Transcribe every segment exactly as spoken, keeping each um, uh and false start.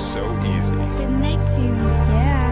so easy. The Neptunes, yeah.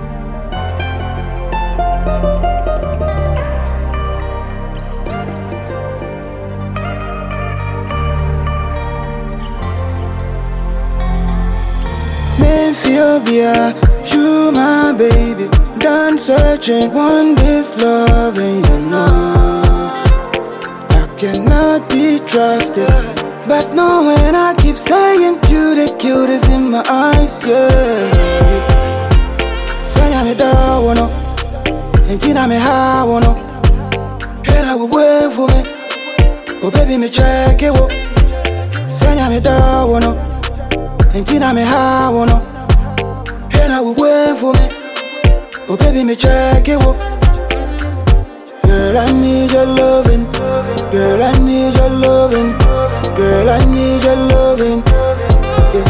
Memphobia, you my baby. Done searching, want this love, and you know I cannot be trusted. But no, when I keep saying you the cutest in my eyes, yeah. Sanya me da wono, entina me ha wono. And I will wait for me. Oh baby, me check it wo. Sanya me da wono, entina me ha wono. And I will wait for me. Oh baby, me check it wo. Girl, I need your loving. Girl, I need your loving. Girl, I need your loving. Yeah.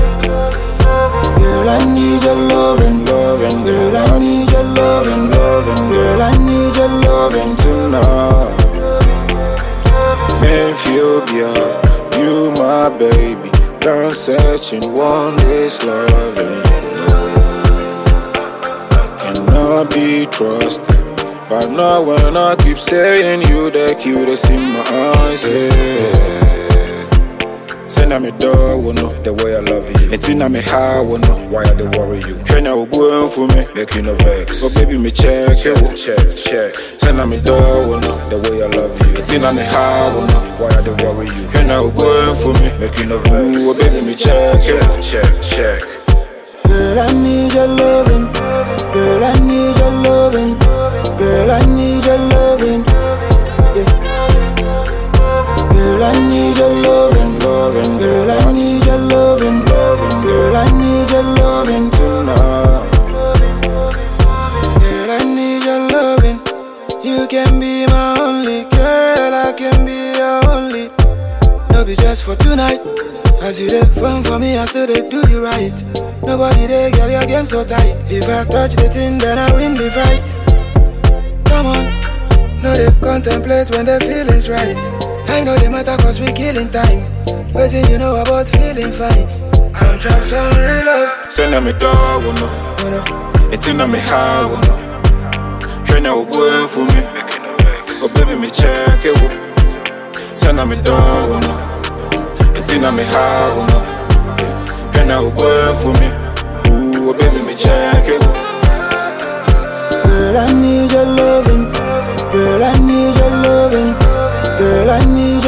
Girl, I need your loving. Loving. Girl, I need your loving. Loving. Girl, I need your loving Tonight, Memphobia, you my baby. Done searching, want this loving. Cannot be trusted. But now when I keep saying you the cutest in my eyes, yeah. Send me dog, will know the way I love you. And tina me how, will know why I don't worry you. Train now going for me, make you no vex. Oh baby, me check, check, check, check. Send me dog, will know the way I love you. And tina me how, will know why I don't worry you. Train now going for me, make you no vex. Oh baby, me check, check, check, check. Girl, I need your loving. Girl, I need your loving. Girl, I need your loving. Yeah. Girl, I need your loving. Loving. Girl, I need your loving. Loving. Girl, I need your loving Tonight, Girl, I need your loving. You can be my only. Girl, I can be your only. No be just for tonight. As you dey fun for me, I still dey do you right. Nobody there, girl, your game so tight. If I touch the thing, then I win the fight. Come on, no they contemplate when the feeling's right. I know they matter cause we killing time. Waiting you know about feeling fine. I'm trapped some real love. send me dog, will know. Oh no, And tina me how, will know. Train now going for me. Oh baby, me check it, wo. Send me dog, will know. And tina me how, will know. Train now going for me. Ooh, oh baby, me check it, wo. girl, I need your loving. Girl, I need your loving. Girl, I need